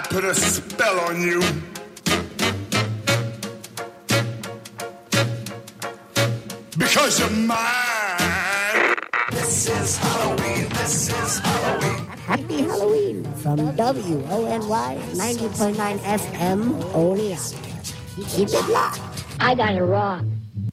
I put a spell on you. Because you're mine. This is Halloween. This is Halloween. Happy Halloween from WONY 90.9 FM Oneonta. Keep it locked. I got it wrong.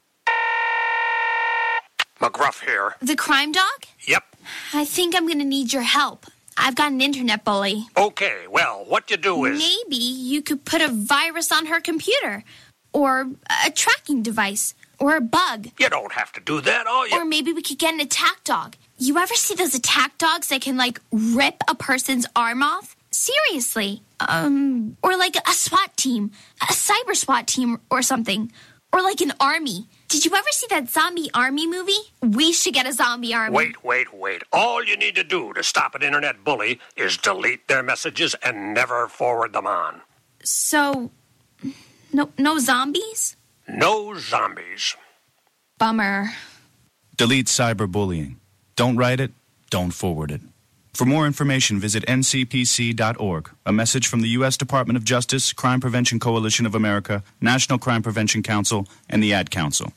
McGruff here. The crime dog? Yep. I think I'm going to need your help. I've got an internet bully. Okay, well, what you do is... Maybe you could put a virus on her computer. Or a tracking device. Or a bug. You don't have to do that, all you... Or maybe we could get an attack dog. You ever see those attack dogs that can, rip a person's arm off? Seriously. Or like a SWAT team. A cyber SWAT team or something. Or like an army. Did you ever see that zombie army movie? We should get a zombie army. Wait. All you need to do to stop an internet bully is delete their messages and never forward them on. So, no zombies? No zombies. Bummer. Delete cyberbullying. Don't write it, don't forward it. For more information, visit ncpc.org. A message from the U.S. Department of Justice, Crime Prevention Coalition of America, National Crime Prevention Council, and the Ad Council.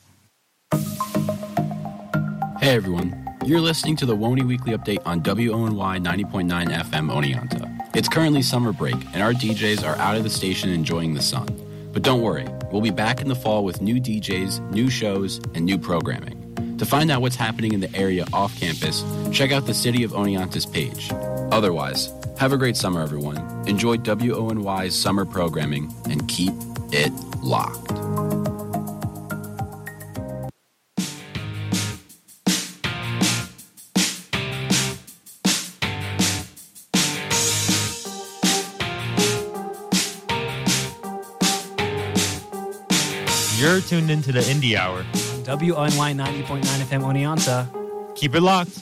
Hey everyone, you're listening to the WONY Weekly Update on WONY 90.9 FM Oneonta. It's currently summer break, and our DJs are out of the station enjoying the sun. But don't worry, we'll be back in the fall with new DJs, new shows, and new programming. To find out what's happening in the area off campus, check out the City of Oneonta's page. Otherwise, have a great summer, everyone. Enjoy WONY's summer programming and keep it locked. You're tuned into the Indie Hour. WONY 90.9 FM Oneonta. Keep it locked.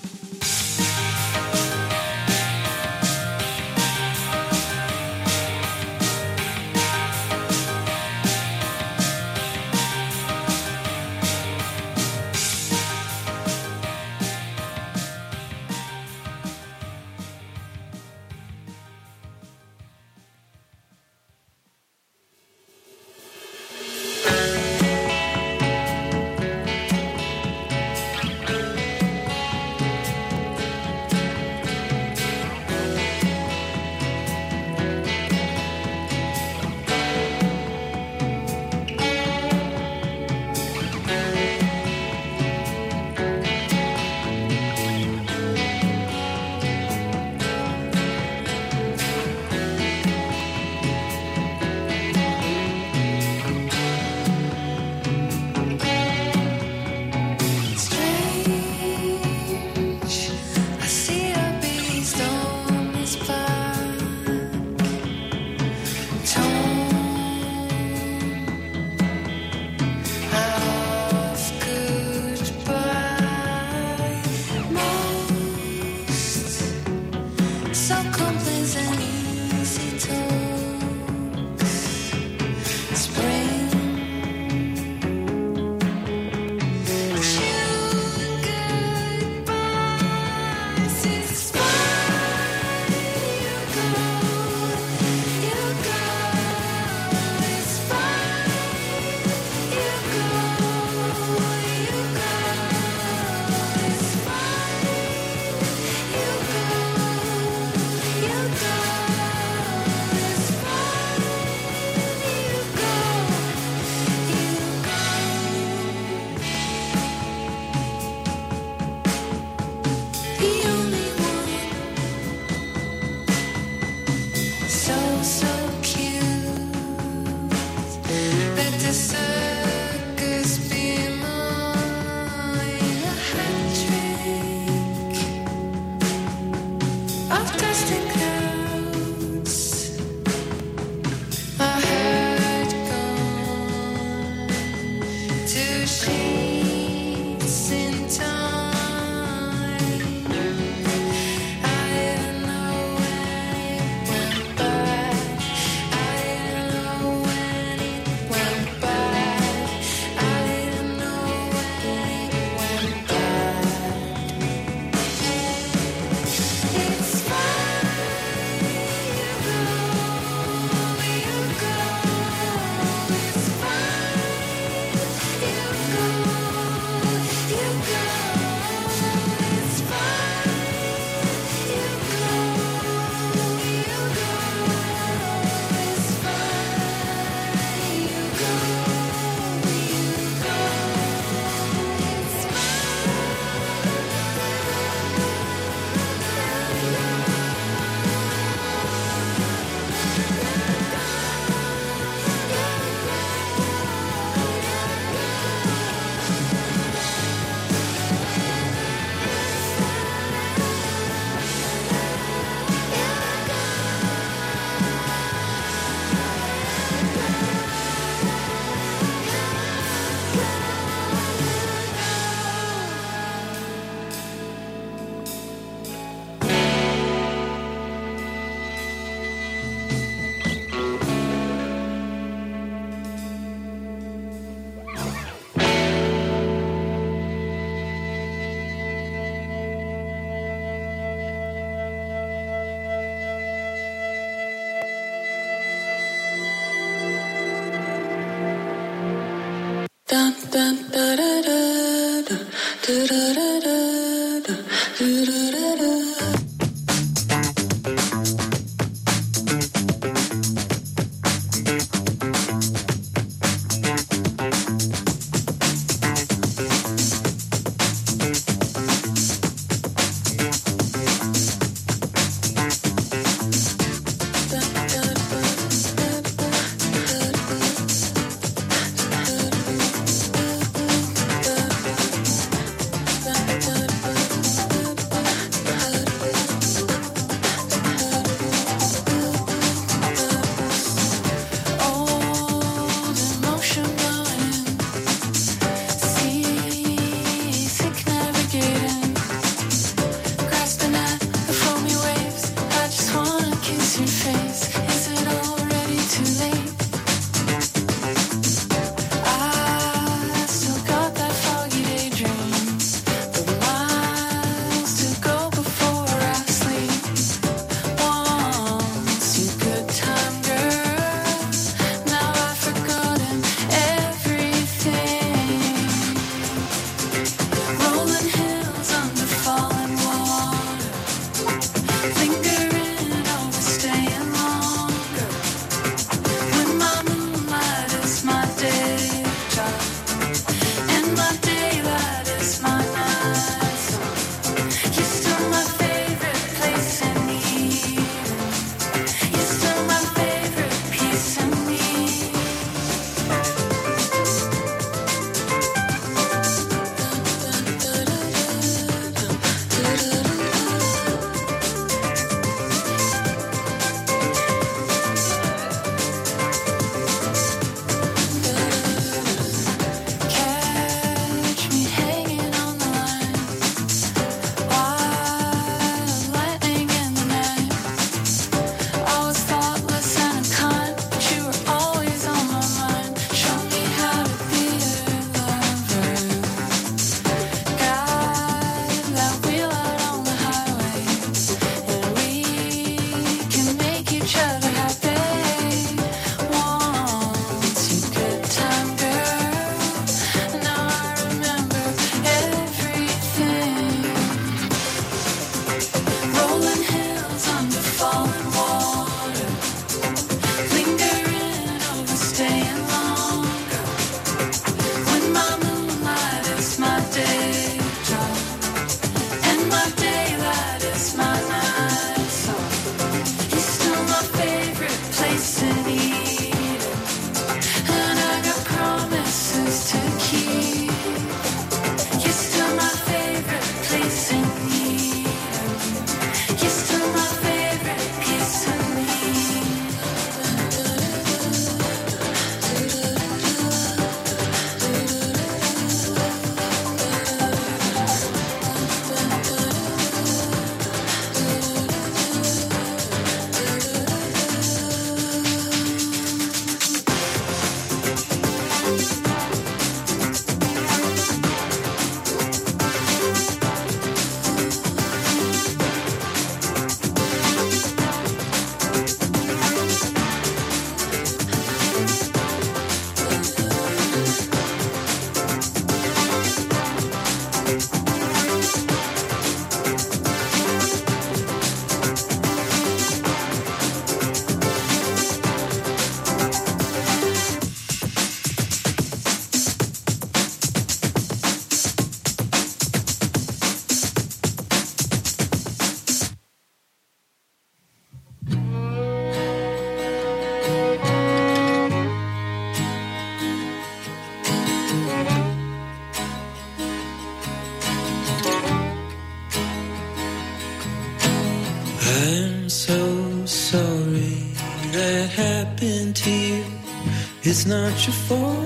It's not your fault.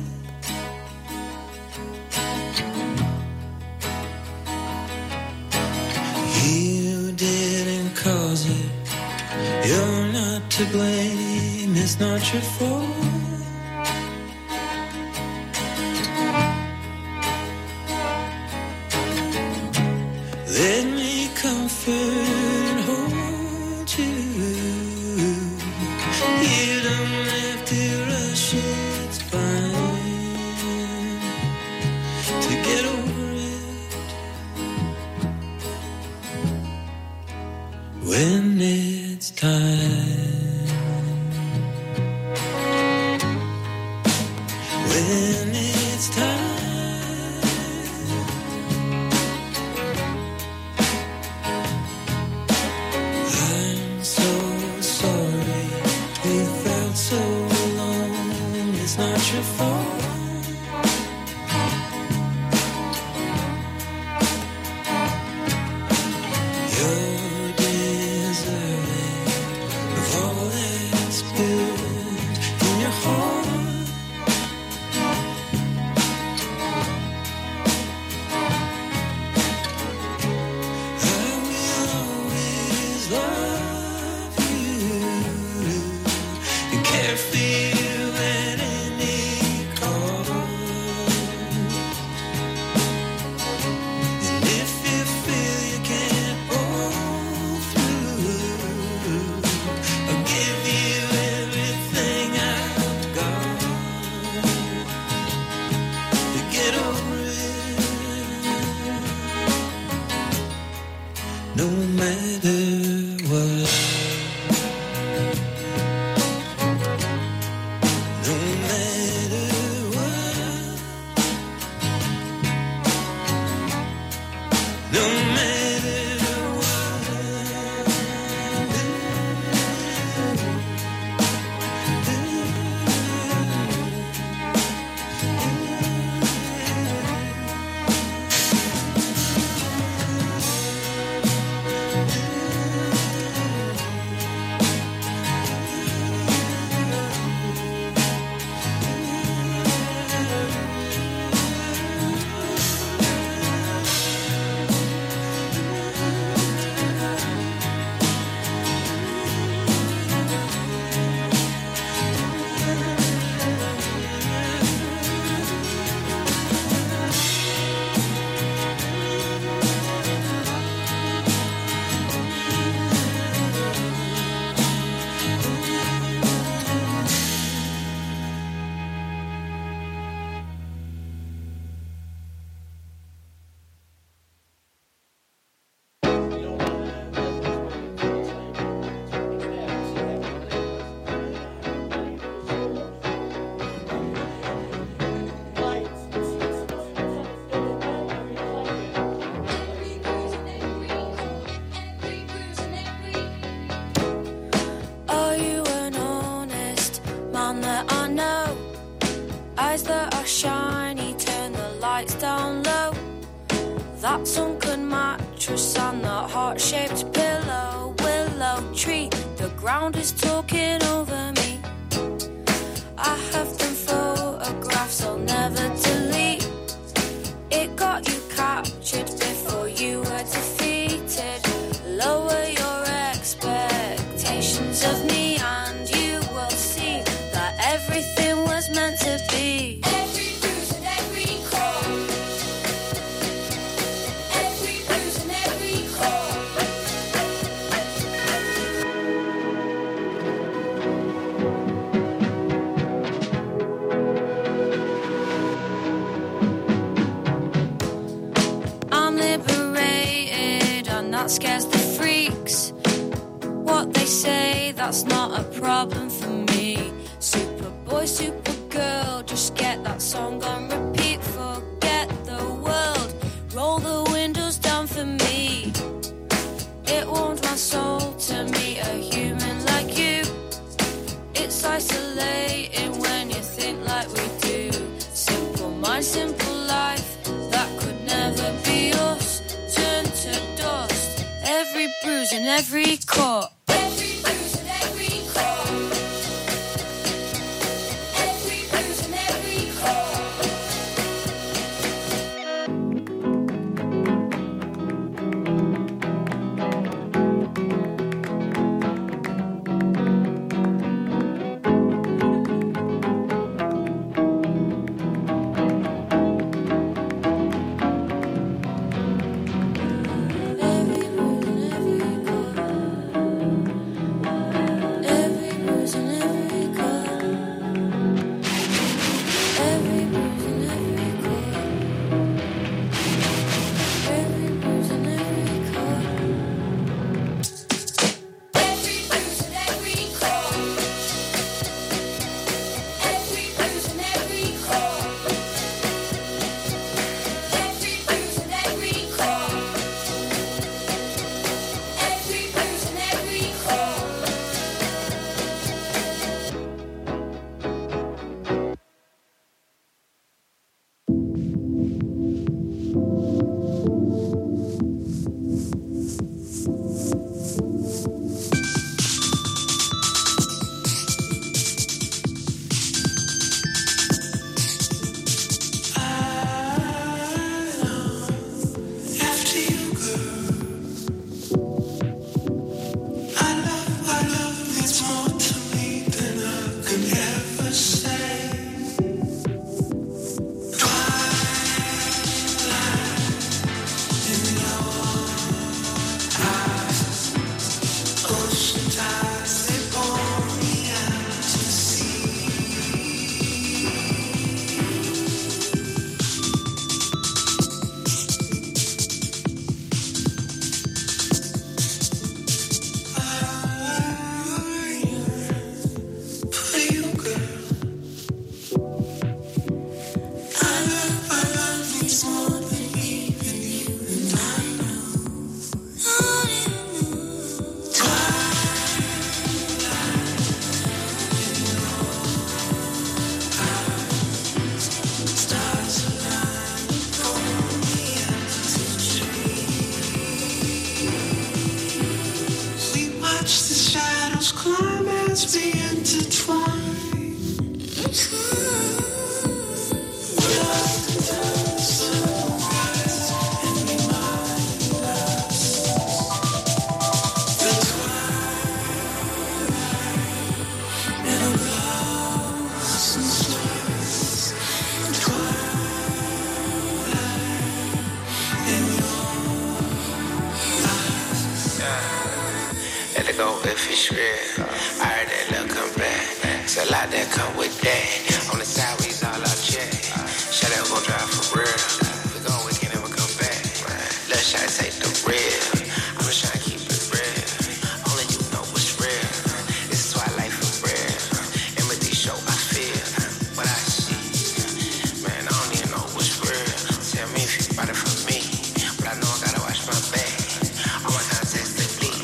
You didn't cause it. You're not to blame. It's not your fault. Let me comfort and hold you. You don't have to rush, it's fine. fall. You're deserving of all that's good in your heart. I will always love you and care for you at any cost. And if you feel you can't pull through, I'll give you everything I've got to get over it, no matter what. No matter what. No matter Are you an honest man that I know? Eyes that are shiny, turn the lights down low. That sunken mattress and that heart-shaped pillow, willow tree, the ground is talking over me. I have them photographs I'll never delete. It got you captured before you were defeated. Lower your expectations of me and you will see that everything was meant to be. Every bruise and every crawl, every bruise and every crawl. I'm liberated and that scares the freaks. What they say, that's not a problem for me. Superboy, Supergirl, just get that song on repeat. Forget the world, roll the windows down for me. It warmed my soul to meet a human like you. It's isolating when you think like we do. Simple mind, simple life, that could never be us. Turn to dust, every bruise and every cut. Every bruise and every cut. Every bruise and every cut. Every bruise and every cut. let's be intertwined. If it's real, I heard that love come back. It's a lot that come with that. On the side, we all out check. Shut up, gon' drive for real. We gon' we can never come back. Let's try to take the real. I'm just trying to keep it real. Only you know what's real. It's twilight for real. Empathy show I feel what I see. Man, I don't even know what's real. Tell me if you bought it for me, but I know I gotta watch my back. All my contacts they bleed.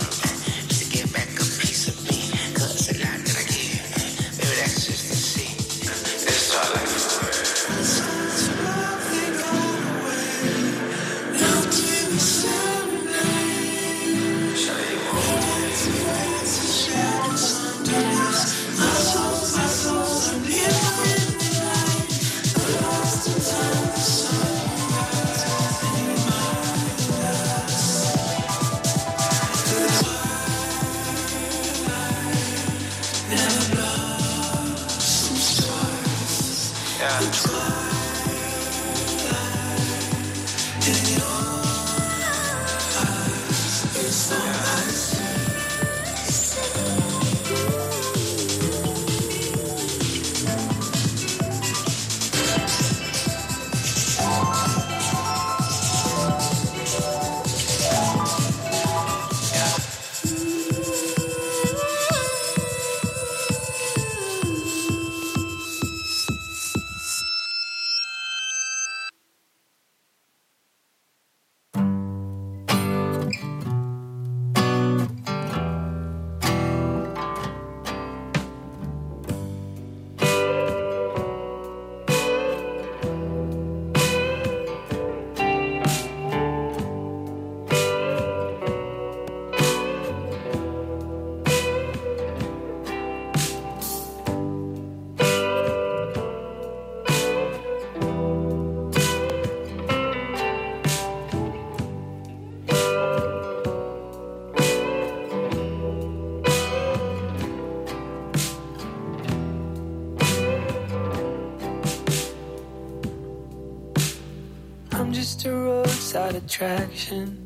I'm just a roadside attraction,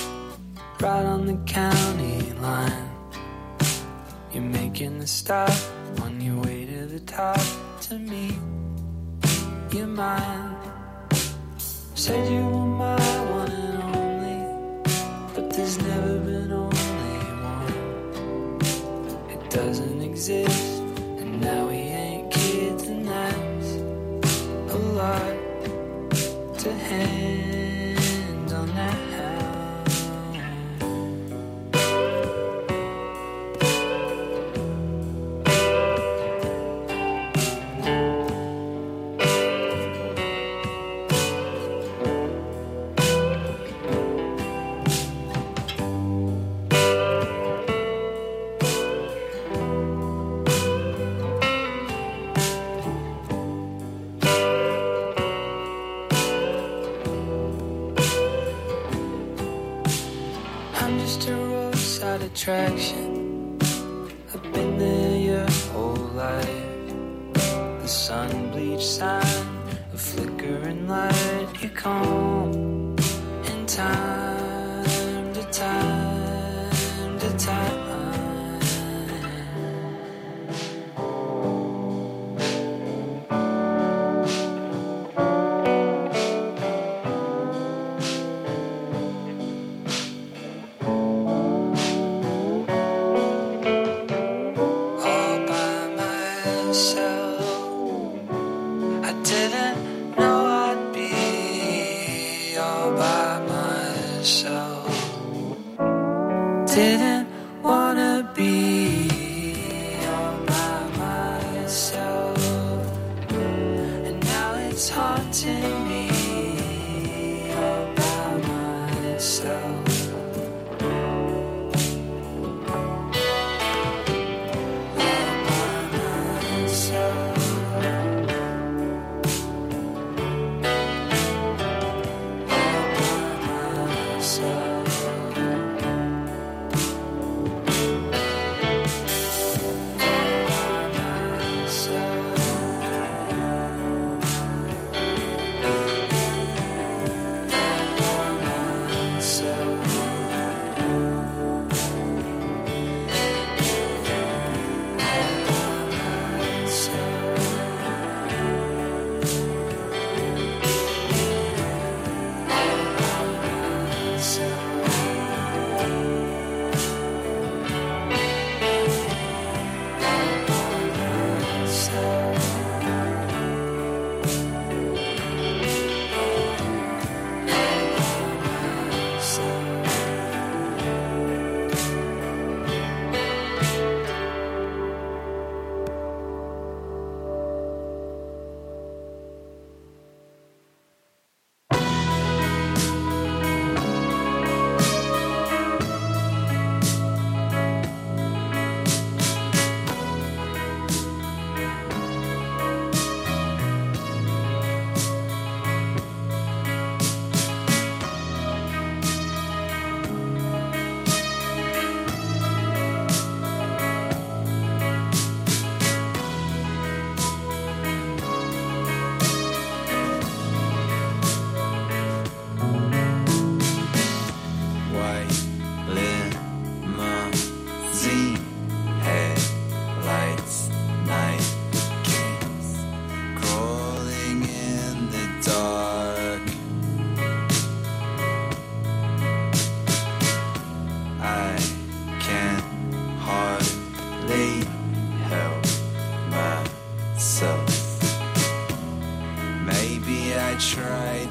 right on the county line. You're making the stop on your way to the top. To me, you're mine. Said you were my one and only, but there's never been only one. It doesn't exist, and now we ain't kids, and that's a lot to handle now. Attraction, I've been there your whole life. The sun bleached sign, a flickering light. You come in time to time to time. Didn't wanna be all by myself, and now it's haunting me all by myself.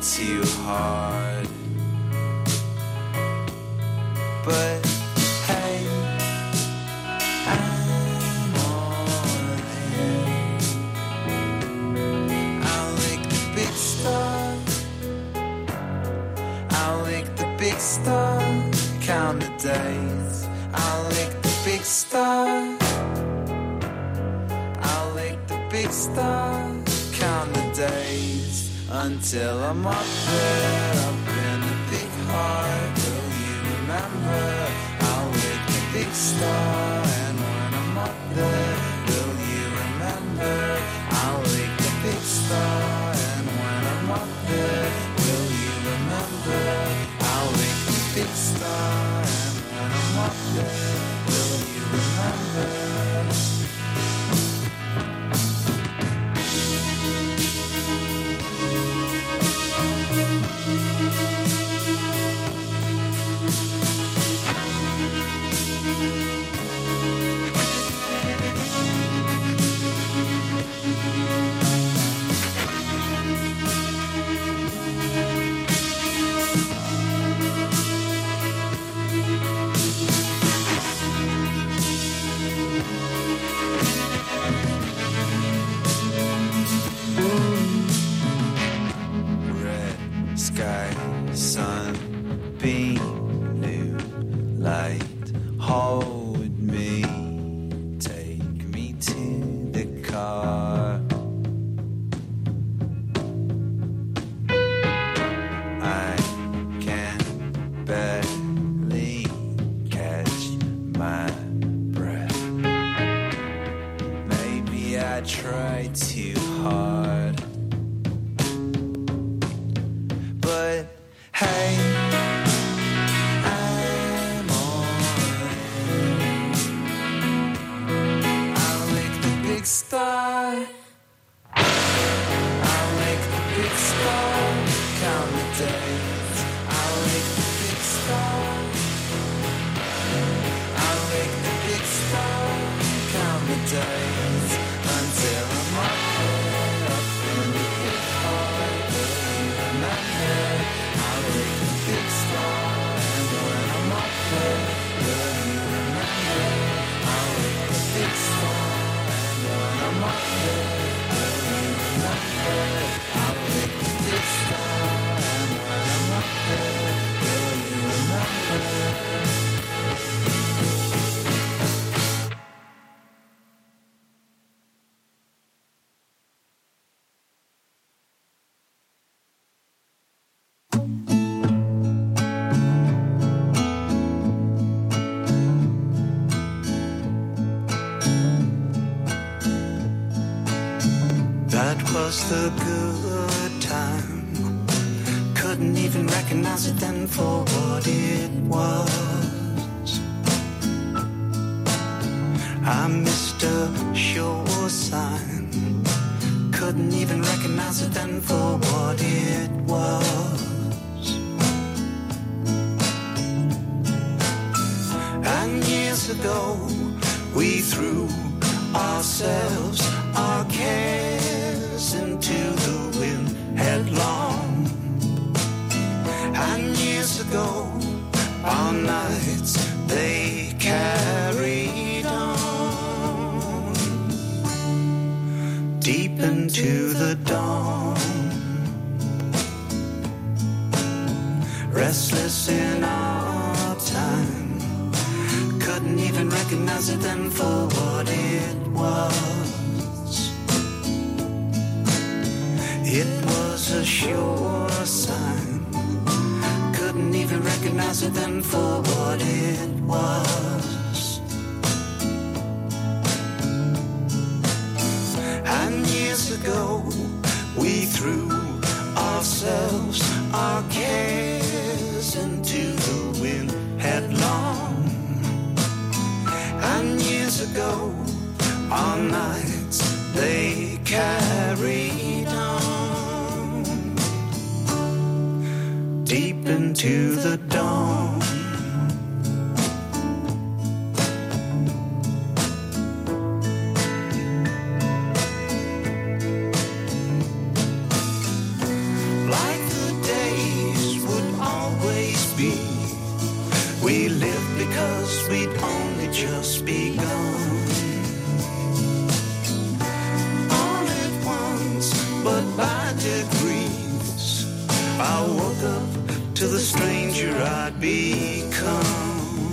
too hard. But hey, I'm all in. I'll lick the big star. I'll lick the big star. Count the days. I'll lick the big star. I'll lick the big star. Count the days until I'm up there, up in the big heart. Will you remember? I'll lick the big star. And when I'm up there, will you remember? I'll lick the big star. And when I'm up there, will you remember? I'll lick the big star. And when I'm up there, will you remember? Was the good time. Couldn't even recognize it then for what it was. I missed a sure sign. Couldn't even recognize it then for what it was. And years ago we threw ourselves, our cares into the wind headlong. And years ago our nights they carried on deep into the dawn. Restless in our time, couldn't even recognize it then for what it was. It was a sure sign, couldn't even recognize it then for what it was. And years ago we threw ourselves, our cares into the wind headlong. And years ago our nights they carried on deep into the dawn. Like the I woke up to the stranger I'd become.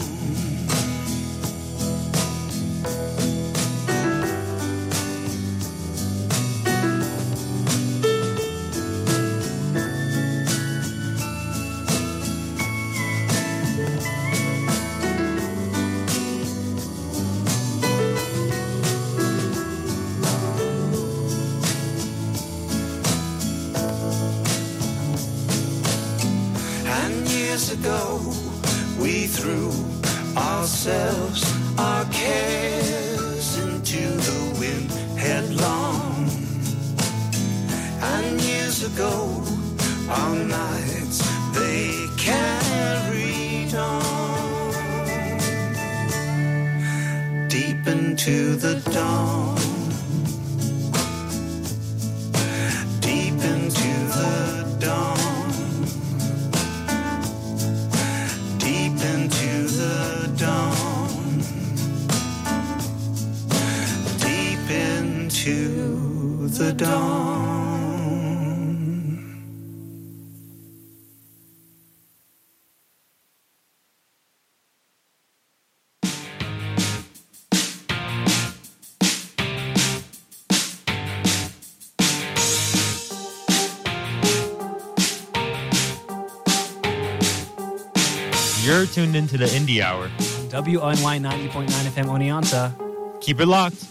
Ago, we threw ourselves, our cares into the wind headlong. And years ago, our nights, they carried on deep into the dawn. Deep into the dawn. To the dawn. You're tuned into the Indie Hour. WONY 90.9 FM Oneonta. Keep it locked.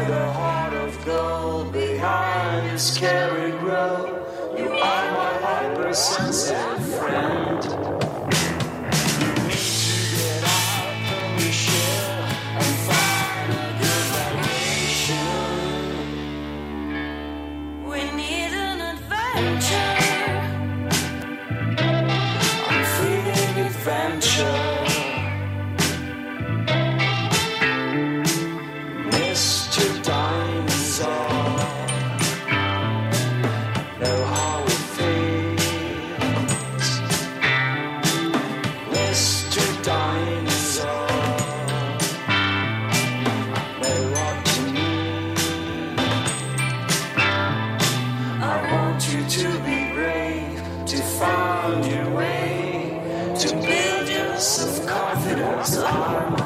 hide a heart of gold behind a scary grove. You are my hypersensitive friend. You need to get out of your shell and find a good vacation. We need an adventure. I'm feeling adventure. Mr. Dinosaur, know how it feels. Mr. Dinosaur, know what you need. I want you to be brave, to find your way, to build your self-confidence armor.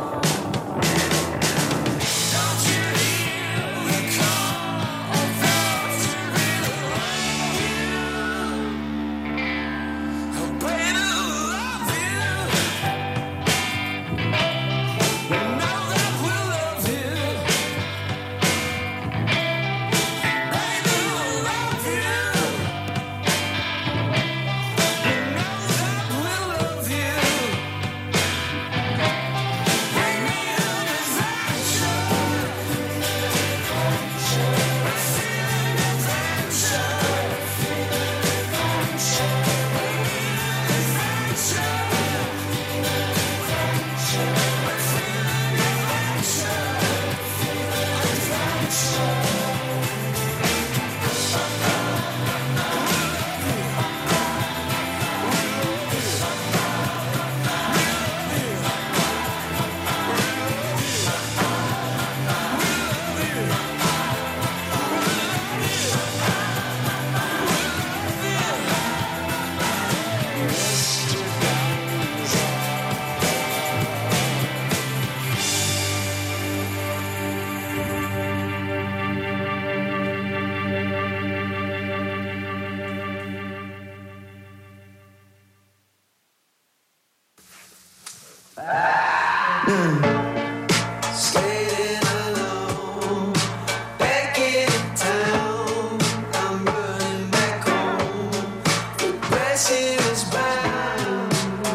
Skating alone, back in town. I'm running back home. The pressing is bound.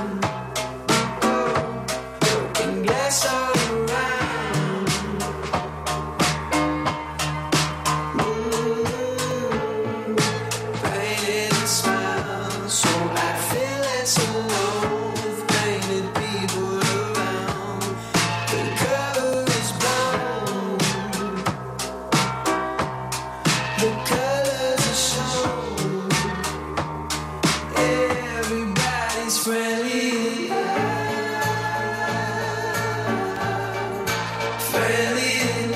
Broken glass all around. Painted a smile, so I feel less alone. Painted people around. The color is brown. The colors are shown. Everybody's friendly. Friendly.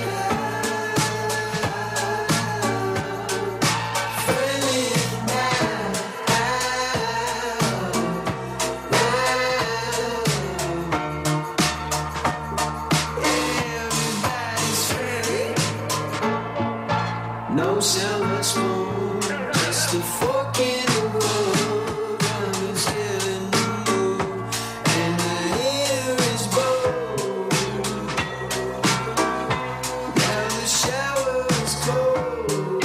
No silver spoon, just a fork in the road. I'm still in the mood, and the air is bold. Now the shower is cold.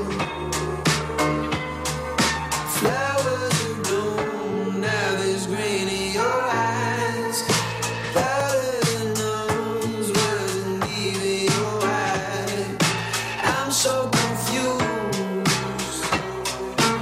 Flowers are blown, now there's green in your eyes. Powder the nose, wasn't leaving your eye. I'm so confused.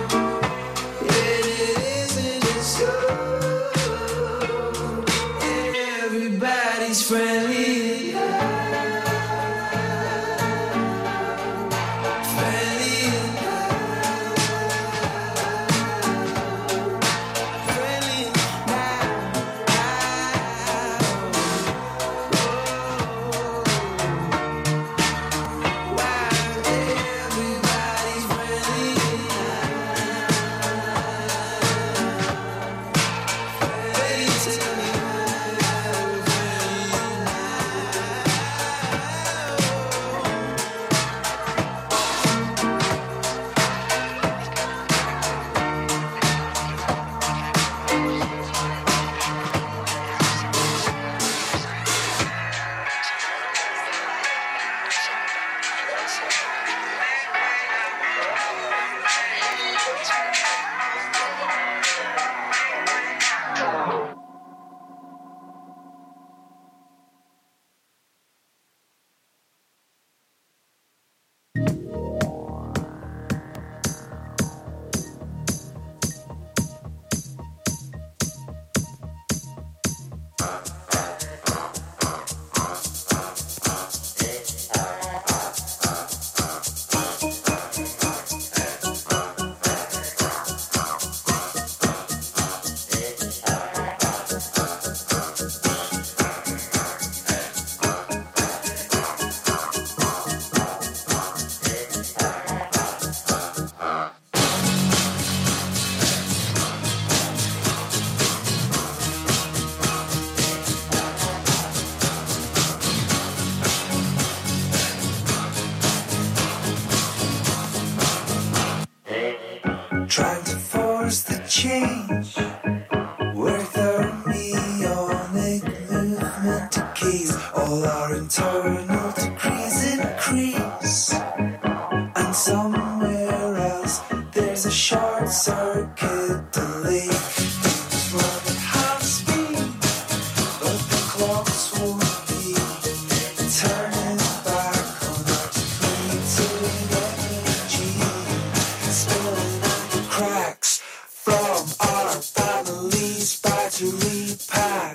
change. Where thermionic movement decays, all our internal degrees increase. And somewhere else there's a short circuit delay. Run at half speed, but the clocks won't be turning back on our depleted energy, spilling out the cracks from our family's battery pack.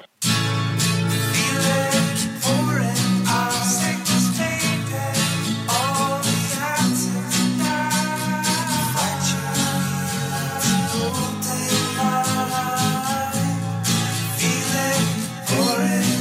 Feel it pouring out, sickness tainted all the atoms now. Fracture holding line. Feel it pouring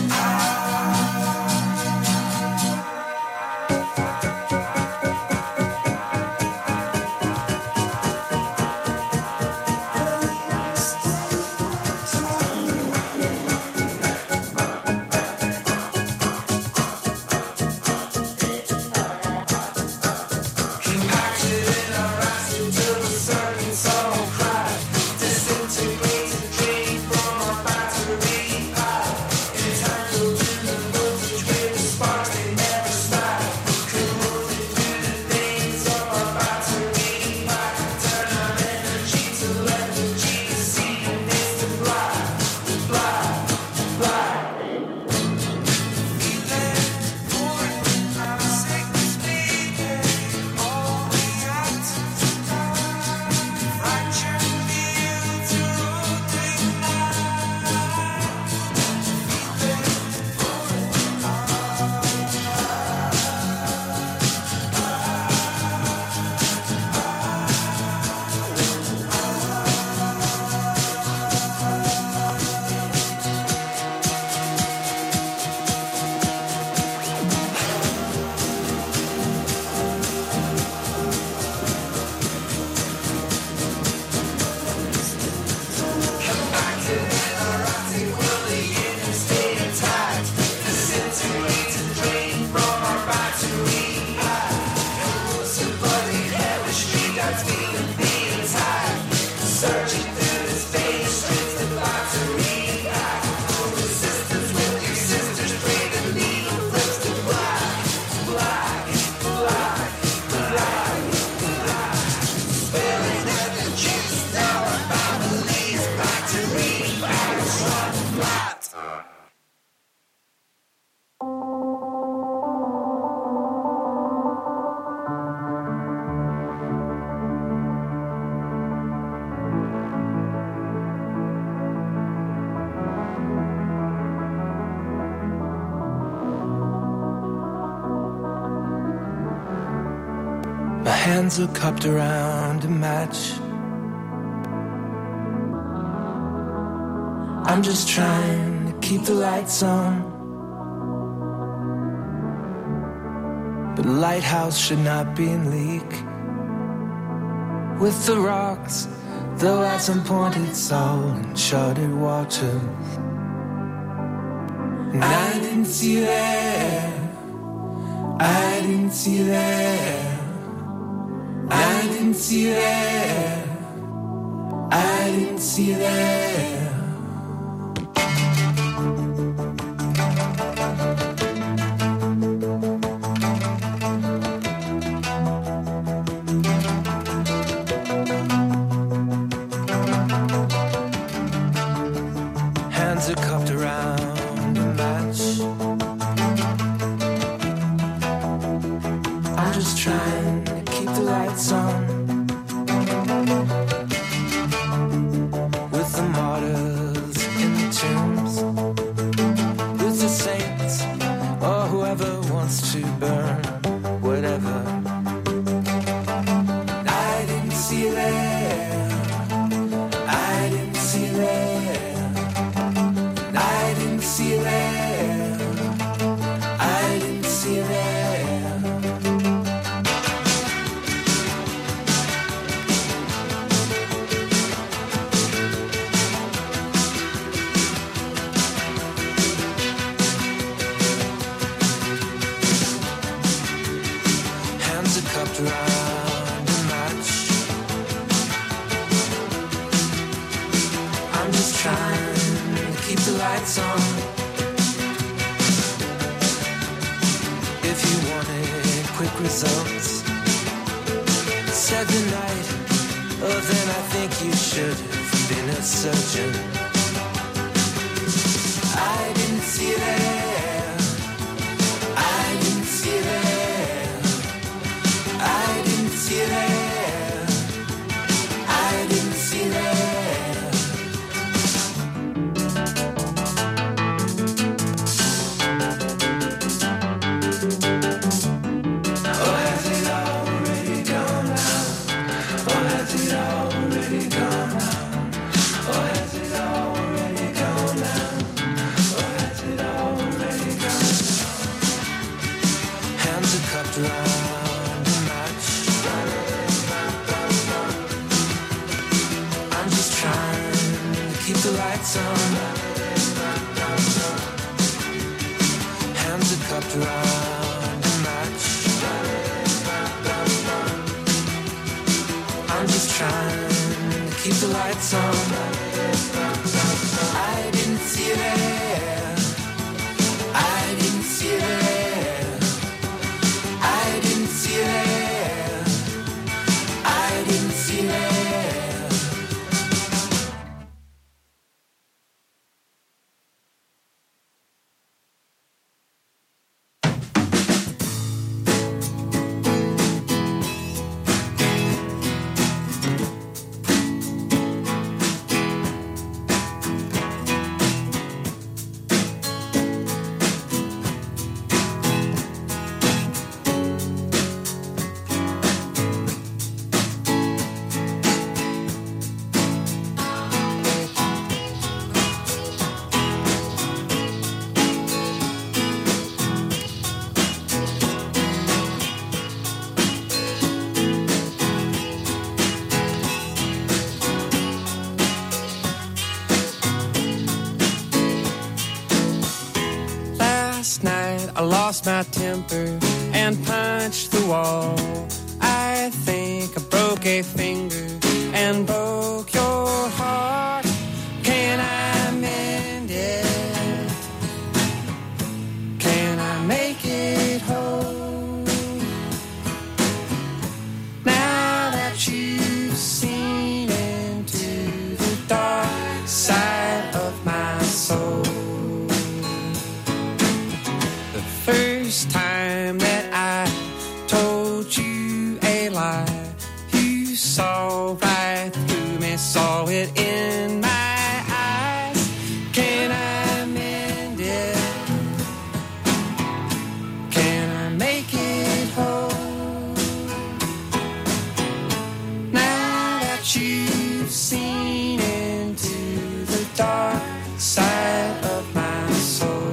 My hands are cupped around a match. I'm just trying to keep the lights on. But the lighthouse should not be in leak. With the rocks, though at some pointed soul and charted waters. And I didn't see you there. I didn't see you there. I didn't see you there. I didn't see you there. Hands are cupped around a match. I'm just trying to keep the lights on. With the martyrs in the tombs, with the saints, or whoever wants to burn whatever. I didn't see you there. I didn't see you there. I didn't see you there. I didn't see you there. Hands are cupped around a match. trying to keep the lights on. If you wanted quick results, said the night, oh then I think you should have been a surgeon. I didn't see there, I didn't see there, I didn't see there, I didn't see there. I'm just trying to keep the lights on. Hands are cupped around a match. I'm just trying to keep the lights on. I didn't see it there, I didn't see it there, I didn't see it there, I didn't see it there. I lost my temper and punched the wall. I think I broke a finger and broke your heart. Can I mend it? Can I make it whole? Now that you've seen into the dark side of my soul. First time that I told you a lie, you saw right through me, saw it in my eyes. Can I mend it? Can I make it whole? Now that you've seen into the dark side of my soul.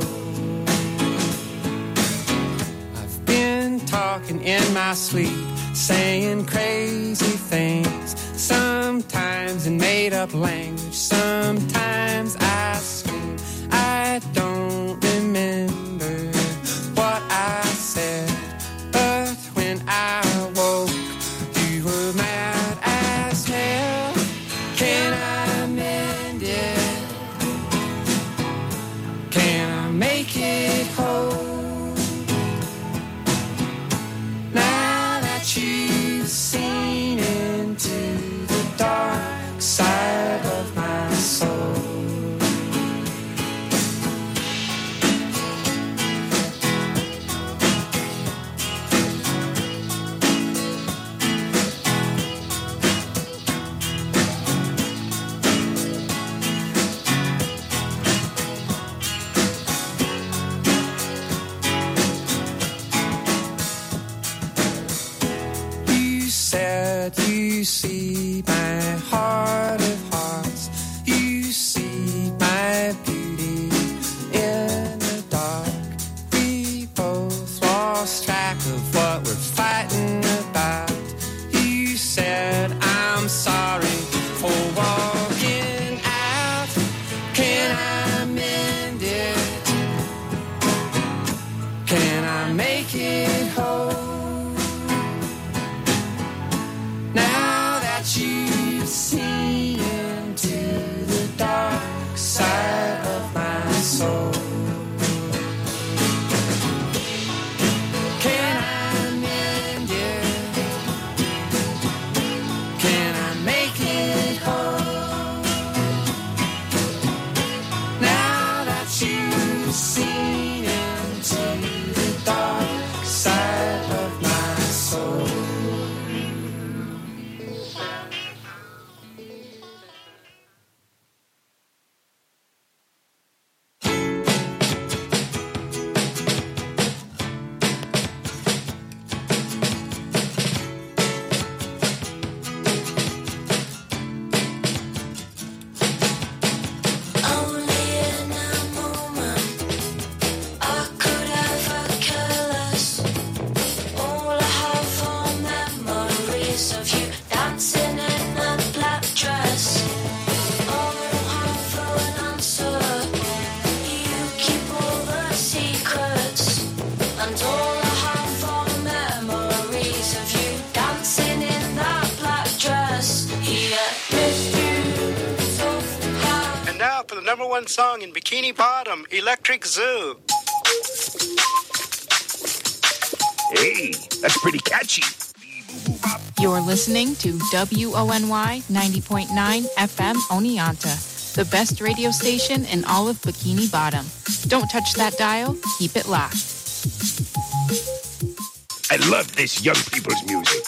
Talking in my sleep, saying crazy things, sometimes in made-up language, sometimes I scream. I don't remember what I said, but when I woke, you were mad as hell. Can I mend it? Can I make it whole? You've seen into the dark side of my soul. You see my heart of hearts, you see my beauty in the dark. We both lost track of what we're fighting about. You said I'm sorry for walking out. Can I mend it? Can I make it whole? Now that you've seen into the dark #1 song in Bikini Bottom, Electric Zoo. Hey, that's pretty catchy. You're listening to WONY 90.9 FM Oneonta, the best radio station in all of Bikini Bottom. Don't touch that dial. Keep it locked. I love this young people's music.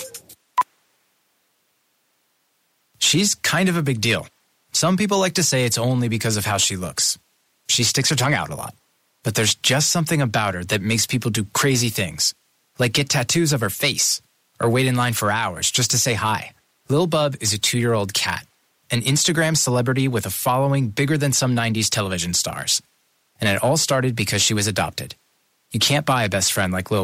She's kind of a big deal. Some people like to say it's only because of how she looks. She sticks her tongue out a lot. But there's just something about her that makes people do crazy things, like get tattoos of her face, or wait in line for hours just to say hi. Lil Bub is a 2-year-old cat, an Instagram celebrity with a following bigger than some 90s television stars. And it all started because she was adopted. You can't buy a best friend like Lil